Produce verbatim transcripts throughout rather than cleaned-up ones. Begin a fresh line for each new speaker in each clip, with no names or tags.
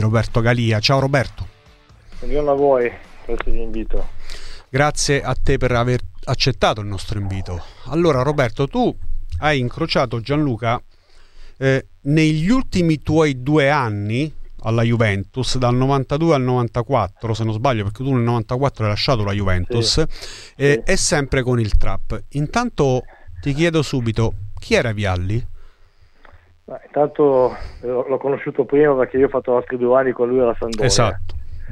Roberto Galia. Ciao Roberto.
Buongiorno a voi, grazie dell'invito.
Grazie a te per aver accettato il nostro invito. Allora Roberto, tu hai incrociato Gianluca eh, negli ultimi tuoi due anni alla Juventus, dal novantadue al novantaquattro, se non sbaglio, perché tu nel novantaquattro hai lasciato la Juventus, sì, eh, sì. E sempre con il Trap. Intanto ti chiedo subito, chi era Vialli?
Ma intanto l'ho conosciuto prima perché io ho fatto altri due anni con lui alla Sampdoria.
Esatto.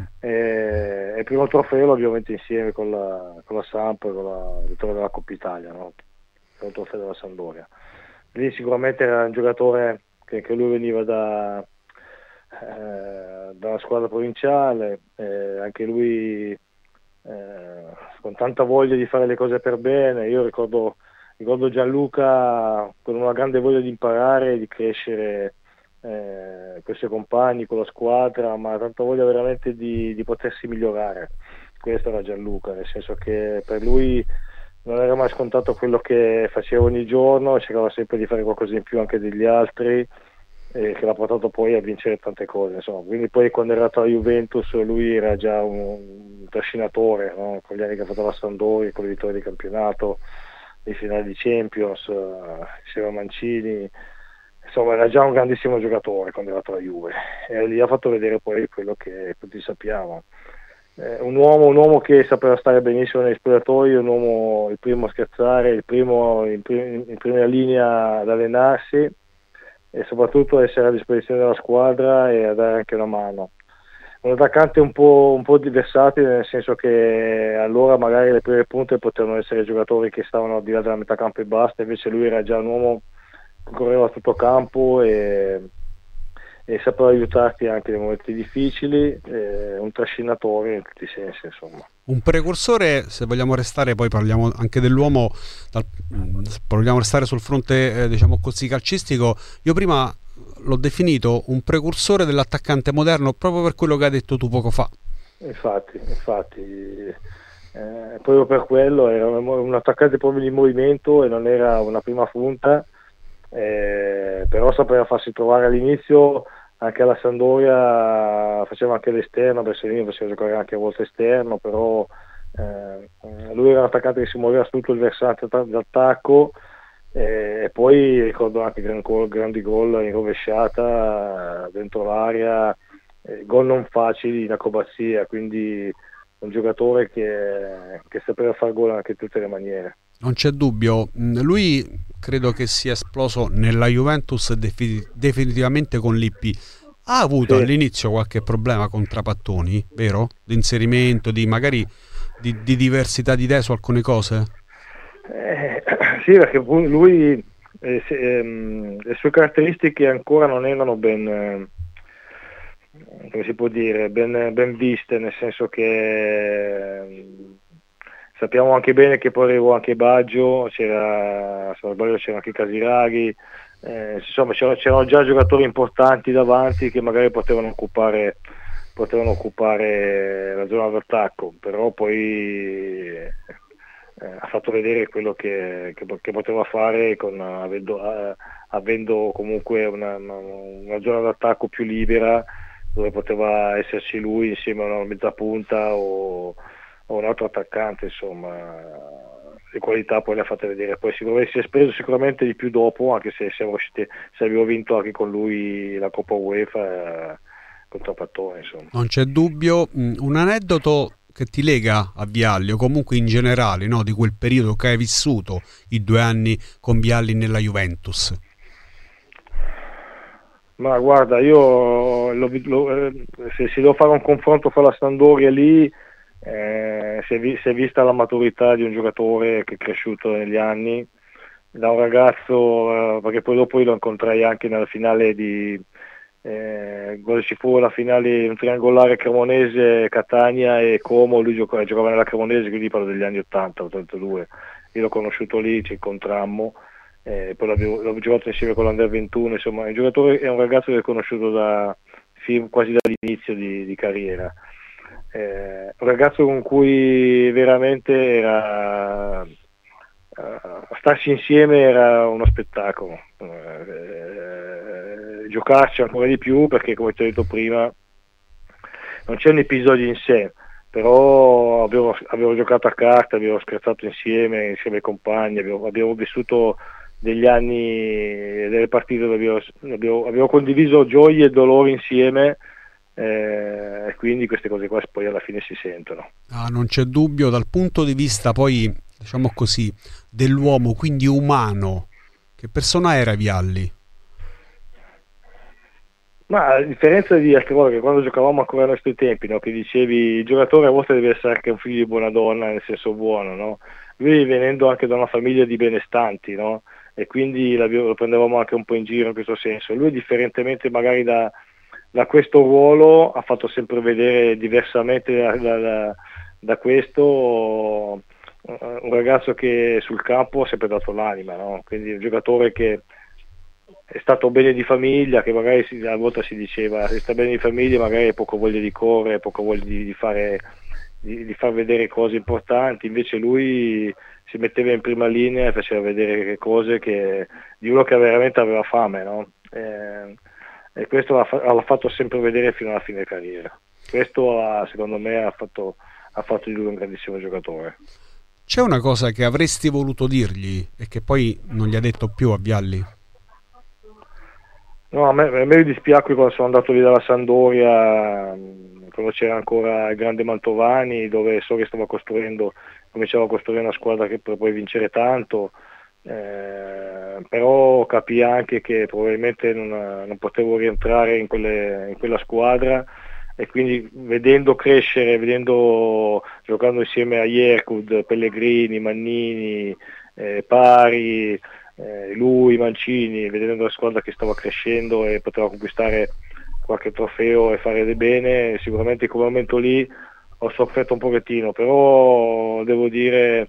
E il primo trofeo l'abbiamo vinto insieme con la, con la Samp, con la vittoria della Coppa Italia, no? Il trofeo della Sampdoria. Lì sicuramente era un giocatore che, che lui veniva da, eh, dalla squadra provinciale, eh, anche lui eh, con tanta voglia di fare le cose per bene. Io ricordo, ricordo Gianluca con una grande voglia di imparare, di crescere eh, con i suoi compagni, con la squadra, ma tanta voglia veramente di, di potersi migliorare. Questo era Gianluca, nel senso che per lui non era mai scontato quello che faceva ogni giorno, cercava sempre di fare qualcosa in più anche degli altri, eh, che l'ha portato poi a vincere tante cose, insomma. Quindi poi quando è arrivato alla Juventus lui era già un, un trascinatore, no? Con gli anni che ha fatto la Sampdoria, con le vittorie di campionato, i finali di Champions, uh, insieme a Mancini, insomma era già un grandissimo giocatore quando è arrivato alla Juve, e gli ha fatto vedere poi quello che tutti sappiamo. Eh, un uomo, un uomo che sapeva stare benissimo negli spogliatoi, un uomo il primo a scherzare, il primo in, prim- in prima linea ad allenarsi e soprattutto essere a disposizione della squadra e a dare anche una mano. Un attaccante un po', un po' versatile, nel senso che allora magari le prime punte potevano essere giocatori che stavano al di là della metà campo e basta, invece lui era già un uomo che correva a tutto campo e e sapeva aiutarti anche nei momenti difficili, eh, un trascinatore in tutti i sensi, insomma.
Un precursore, se vogliamo restare, poi parliamo anche dell'uomo, dal, vogliamo restare sul fronte eh, diciamo così calcistico. Io prima l'ho definito un precursore dell'attaccante moderno proprio per quello che hai detto tu poco fa.
Infatti, infatti eh, proprio per quello era un, un attaccante proprio di movimento e non era una prima punta. Eh, però sapeva farsi trovare all'inizio, anche alla Sampdoria faceva anche l'esterno, Bersolini faceva giocare anche a volte esterno, però eh, lui era un attaccante che si muoveva su tutto il versante d'attacco, eh, e poi ricordo anche gran gol, grandi gol in rovesciata dentro l'area, eh, gol non facili in acrobazia, quindi un giocatore che, che sapeva fare gol anche in tutte le maniere.
Non c'è dubbio, lui credo che sia esploso nella Juventus defi- definitivamente con Lippi. Ha avuto sì. all'inizio qualche problema con Trapattoni, vero? Di inserimento, di magari di, di diversità di idee su alcune cose?
Eh, sì, perché lui eh, se, ehm, le sue caratteristiche ancora non erano ben, eh, come si può dire, ben, ben viste, nel senso che eh, sappiamo anche bene che poi arrivò anche Baggio, c'era, se non sbaglio c'era anche Casiraghi, eh, insomma c'erano, c'erano già giocatori importanti davanti che magari potevano occupare, potevano occupare la zona d'attacco, però poi eh, ha fatto vedere quello che, che, che poteva fare con, avendo, eh, avendo comunque una, una, una zona d'attacco più libera, dove poteva esserci lui insieme a una mezza punta o o un altro attaccante, insomma. Le qualità poi le ha fatte vedere, poi sicuramente si è speso sicuramente di più dopo, anche se siamo riusciti, se abbiamo vinto anche con lui la Coppa UEFA eh, con Trapattoni, insomma.
Non c'è dubbio. Un aneddoto che ti lega a Vialli o comunque in generale, no, di quel periodo che hai vissuto, i due anni con Vialli nella Juventus?
Ma guarda, io lo, lo, se si devo fare un confronto fra la Sampdoria lì, Eh, si, è vi- si è vista la maturità di un giocatore che è cresciuto negli anni, da un ragazzo, eh, perché poi dopo io lo incontrai anche nella finale di eh, quando ci fu la finale, un triangolare Cremonese, Catania e Como, lui giocava, giocava nella Cremonese, quindi parlo degli anni ottanta ottantadue, io l'ho conosciuto lì, ci incontrammo, eh, poi l'ho, l'ho giocato insieme con l'Under ventuno, insomma è un giocatore, è un ragazzo che ho conosciuto da, quasi dall'inizio di, di carriera. Eh, un ragazzo con cui veramente era uh, starci insieme era uno spettacolo, eh, eh, giocarci ancora di più, perché come ti ho detto prima non c'è un episodio in sé, però abbiamo, abbiamo giocato a carte, abbiamo scherzato insieme, insieme ai compagni, abbiamo, abbiamo vissuto degli anni, delle partite dove abbiamo, abbiamo, abbiamo condiviso gioie e dolori insieme, eh, e quindi queste cose qua poi alla fine si sentono.
Ah, non c'è dubbio, dal punto di vista poi, diciamo così, dell'uomo, quindi umano, che persona era Vialli?
Ma a differenza di altre volte, che quando giocavamo ancora ai nostri tempi, no? Che dicevi il giocatore a volte deve essere anche un figlio di buona donna, nel senso buono, no? Lui venendo anche da una famiglia di benestanti, no? E quindi lo prendevamo anche un po' in giro in questo senso. Lui, differentemente magari da, da questo ruolo, ha fatto sempre vedere diversamente da, da, da questo un ragazzo che sul campo ha sempre dato l'anima, no? Quindi un giocatore che è stato bene di famiglia, che magari si, a volte si diceva se sta bene di famiglia magari hai poco voglia di correre, poco voglia di, di fare di, di far vedere cose importanti, invece lui si metteva in prima linea e faceva vedere cose che, di uno che veramente aveva fame, no? E, e questo l'ha, l'ha fatto sempre vedere fino alla fine carriera. Questo ha, secondo me ha fatto, ha fatto di lui un grandissimo giocatore.
C'è una cosa che avresti voluto dirgli e che poi non gli ha detto più a Vialli?
No, a me, a me mi dispiace quando sono andato lì dalla Sampdoria, quando c'era ancora il grande Mantovani, dove so che stava costruendo, cominciava a costruire una squadra che per poi vincere tanto, eh, però capì anche che probabilmente non, non potevo rientrare in, quelle, in quella squadra, e quindi vedendo crescere, vedendo giocando insieme a Jerkud, Pellegrini, Mannini, eh, Pari, Eh, lui, Mancini, vedendo la squadra che stava crescendo e poteva conquistare qualche trofeo e fare del bene, sicuramente in quel momento lì ho sofferto un pochettino, però devo dire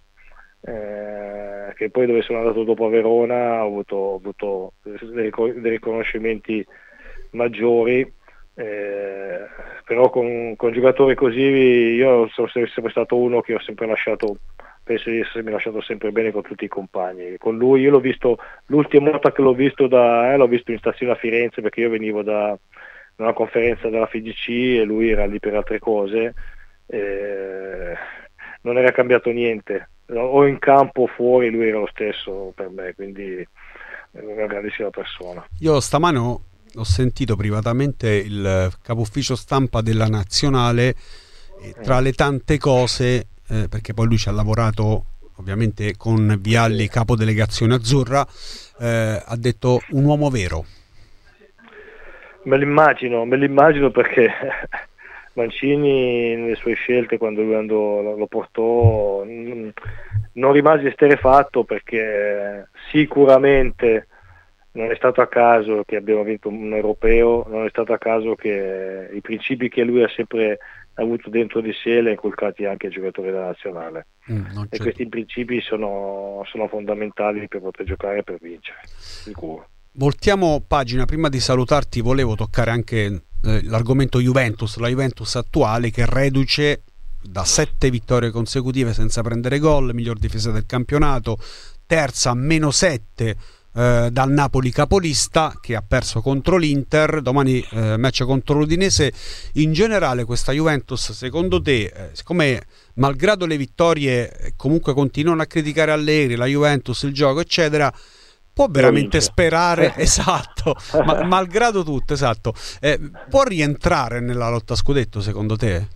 eh, che poi dove sono andato dopo a Verona ho avuto, ho avuto dei, dei riconoscimenti maggiori, eh, però con, con giocatori così io sono sempre stato uno che ho sempre lasciato, penso di essermi lasciato sempre bene con tutti i compagni. Con lui io l'ho visto, l'ultima volta che l'ho visto da, eh, l'ho visto in stazione a Firenze, perché io venivo da, da una conferenza della F I G C e lui era lì per altre cose, eh, non era cambiato niente, o in campo o fuori lui era lo stesso per me, quindi è una grandissima persona.
Io stamane ho, ho sentito privatamente il capo ufficio stampa della Nazionale, e tra le tante cose, Eh, perché poi lui ci ha lavorato ovviamente con Vialli, capo delegazione azzurra, eh, ha detto un uomo vero.
Me l'immagino, me l'immagino perché Mancini nelle sue scelte, quando lui andò, lo portò, non rimase esterrefatto, perché sicuramente non è stato a caso che abbiamo vinto un europeo, non è stato a caso che i principi che lui ha sempre avuto dentro di sé li ha inculcati anche ai giocatori della nazionale, mm, e questi principi sono, sono fondamentali per poter giocare e per vincere, sicuro.
Voltiamo pagina. Prima di salutarti volevo toccare anche eh, l'argomento Juventus, la Juventus attuale che reduce da sette vittorie consecutive senza prendere gol, miglior difesa del campionato, terza a meno sette eh, dal Napoli capolista, che ha perso contro l'Inter, domani eh, match contro l'Udinese. In generale questa Juventus, secondo te, eh, siccome malgrado le vittorie comunque continuano a criticare Allegri, la Juventus, il gioco eccetera, può veramente sperare, esatto, ma malgrado tutto, esatto, eh, può rientrare nella lotta a scudetto secondo te?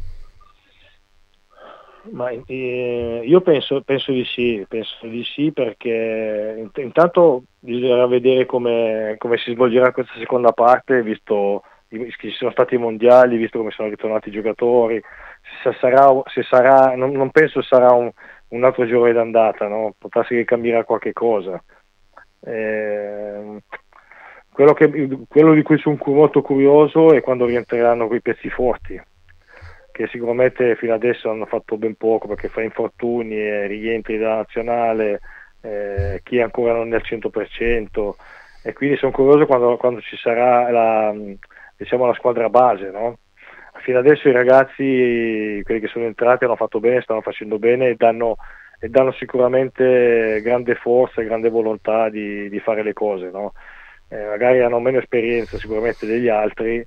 Ma eh, io penso, penso di sì, penso di sì, perché intanto bisognerà vedere come, come si svolgerà questa seconda parte, visto che ci sono stati i mondiali, visto come sono ritornati i giocatori, se sarà, se sarà non, non penso sarà un, un altro giorno d'andata, no? Potrà che cambierà qualche cosa. Eh, quello, che, quello di cui sono molto curioso è quando rientreranno quei pezzi forti, che sicuramente fino adesso hanno fatto ben poco, perché fa infortuni e rientri dalla nazionale, eh, chi ancora non è al cento per cento, e quindi sono curioso quando, quando ci sarà la, diciamo, la squadra base, no? Fino adesso i ragazzi, quelli che sono entrati, hanno fatto bene, stanno facendo bene e danno, e danno sicuramente grande forza e grande volontà di, di fare le cose, no? Eh, magari hanno meno esperienza sicuramente degli altri,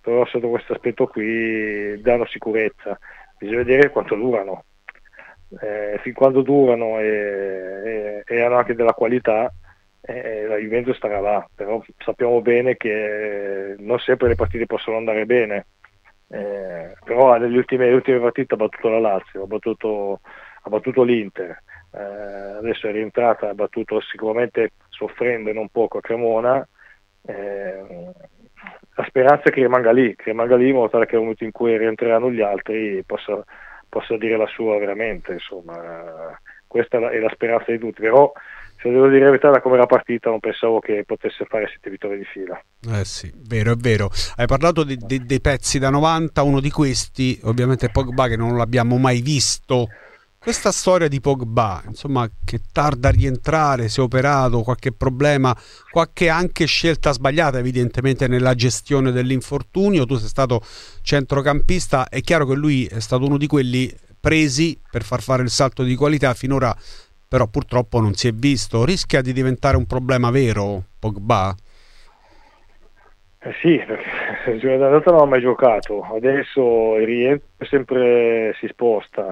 però sotto questo aspetto qui danno sicurezza, bisogna vedere quanto durano, eh, fin quando durano e, e, e hanno anche della qualità, eh, la Juventus starà là, però sappiamo bene che non sempre le partite possono andare bene, eh, però nelle ultime, le ultime partite ha battuto la Lazio, ha battuto, ha battuto l'Inter, eh, adesso è rientrata, ha battuto sicuramente soffrendo non poco a Cremona, eh, la speranza è che rimanga lì, che rimanga lì in modo tale che nel momento in cui rientreranno gli altri possa, possa dire la sua veramente, insomma, questa è la, è la speranza di tutti, però se devo dire la verità, da come era partita non pensavo che potesse fare sette vittorie di fila.
Eh sì, vero, è vero. Hai parlato di, di, dei pezzi da novanta, uno di questi ovviamente Pogba, che non l'abbiamo mai visto. Questa storia di Pogba, insomma, che tarda a rientrare, si è operato, qualche problema, qualche anche scelta sbagliata evidentemente nella gestione dell'infortunio. Tu sei stato centrocampista, è chiaro che lui è stato uno di quelli presi per far fare il salto di qualità, finora però purtroppo non si è visto. Rischia di diventare un problema vero Pogba?
Eh sì, perché il giorno d'andata non ha mai giocato, adesso il rientro sempre si sposta.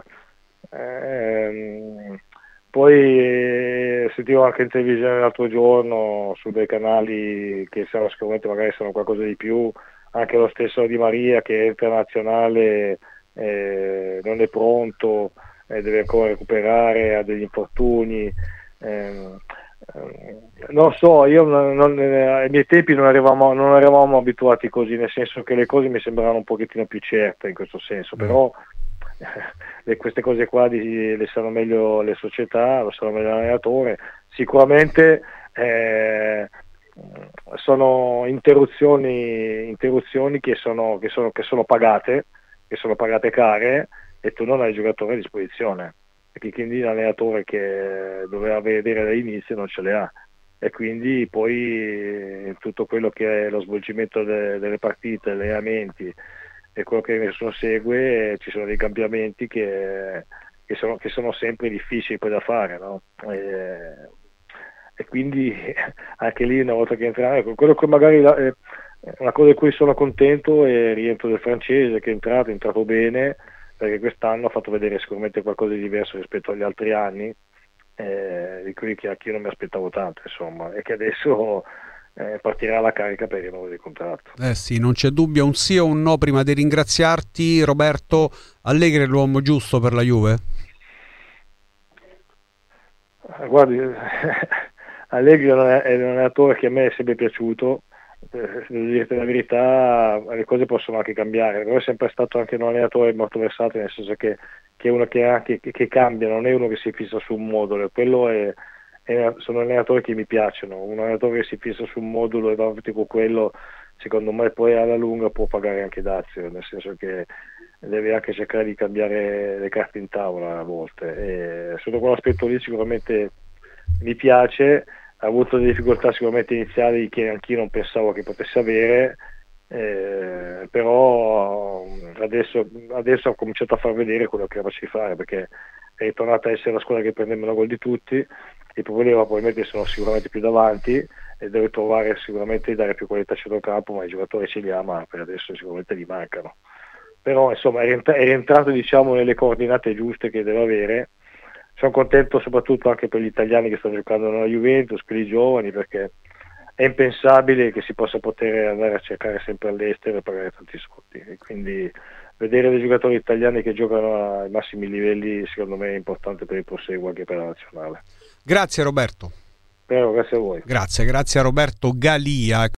Ehm, poi eh, sentivo anche in televisione l'altro giorno su dei canali che sanno sicuramente magari sanno qualcosa di più, anche lo stesso Di Maria che è internazionale, eh, non è pronto, eh, deve ancora recuperare, ha degli infortuni, ehm, ehm, non so, io non, non, ai miei tempi non eravamo, non eravamo abituati così, nel senso che le cose mi sembravano un pochettino più certe in questo senso, però Le, queste cose qua di, le sanno meglio le società, lo sanno meglio l'allenatore, sicuramente eh, sono interruzioni, interruzioni che, sono, che, sono, che sono pagate, che sono pagate care, e tu non hai il giocatore a disposizione, perché quindi l'allenatore che doveva vedere dall'inizio non ce le ha, e quindi poi tutto quello che è lo svolgimento de, delle partite, gli allenamenti e quello che nessuno segue, ci sono dei cambiamenti che, che, sono, che sono sempre difficili poi da fare, no? E, e quindi anche lì una volta che entra, ecco, quello che magari eh, una cosa di cui sono contento è il rientro del francese, che è entrato, è entrato bene, perché quest'anno ha fatto vedere sicuramente qualcosa di diverso rispetto agli altri anni, eh, di cui che anch'io non mi aspettavo tanto, insomma, e che adesso Eh, partirà la carica per il rinnovo del contratto.
Eh sì, non c'è dubbio, un sì o un no. Prima di ringraziarti, Roberto, Allegri è l'uomo giusto per la Juve?
Guardi, Allegri è un allenatore che a me è sempre piaciuto, eh, devo dirti la verità, le cose possono anche cambiare, però è sempre stato anche un allenatore molto versato, nel senso che, che è uno che, anche, che, che cambia, non è uno che si fissa su un modulo, quello è sono allenatori che mi piacciono, un allenatore che si fissa su un modulo e va avanti con quello, secondo me poi alla lunga può pagare anche dazio, nel senso che deve anche cercare di cambiare le carte in tavola a volte, e sotto quell'aspetto lì sicuramente mi piace. Ha avuto delle difficoltà sicuramente iniziali che anch'io non pensavo che potesse avere, eh, però adesso, adesso ha cominciato a far vedere quello che è capace di fare, perché è tornata a essere la squadra che prende meno gol di tutti. I problemi probabilmente sono sicuramente più davanti e deve trovare sicuramente di dare più qualità a centrocampo, ma i giocatori ce li ha, ma per adesso sicuramente gli mancano. Però insomma è rientrato, diciamo, nelle coordinate giuste che deve avere. Sono contento soprattutto anche per gli italiani che stanno giocando nella Juventus, per i giovani, perché è impensabile che si possa poter andare a cercare sempre all'estero e pagare tanti soldi, e quindi vedere dei giocatori italiani che giocano ai massimi livelli secondo me è importante per il proseguo anche per la nazionale.
Grazie Roberto.
Prego, grazie a voi.
Grazie, grazie a Roberto Galia.